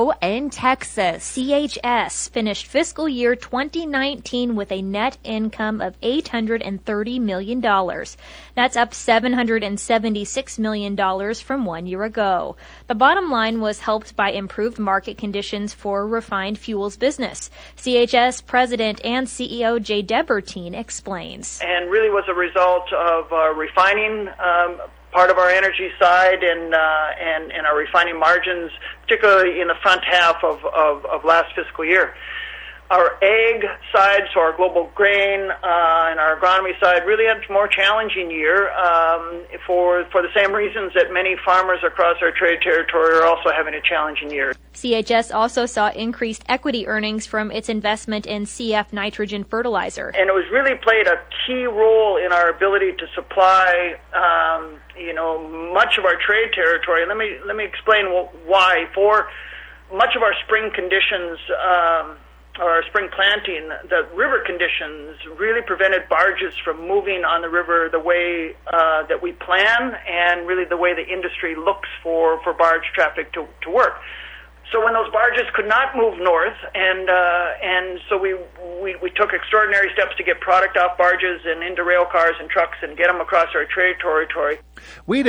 So, in Texas, CHS finished fiscal year 2019 with a net income of $830 million. That's up $776 million from 1 year ago. The bottom line was helped by improved market conditions for refined fuels business. CHS President and CEO Jay Debertine explains. And really was a result of refining part of our energy side and our refining margins, particularly in the front half of last fiscal year. Our ag side, so our global grain and our agronomy side, really had a more challenging year for the same reasons that many farmers across our trade territory are also having a challenging year. CHS also saw increased equity earnings from its investment in CF nitrogen fertilizer. And it was really played a key role in our ability to supply much of our trade territory. Let me explain why. For much of our spring conditions, or our spring planting, the river conditions really prevented barges from moving on the river the way that we plan, and really the way the industry looks for barge traffic to work. So when those barges could not move north, and so we took extraordinary steps to get product off barges and into rail cars and trucks and get them across our trade territory.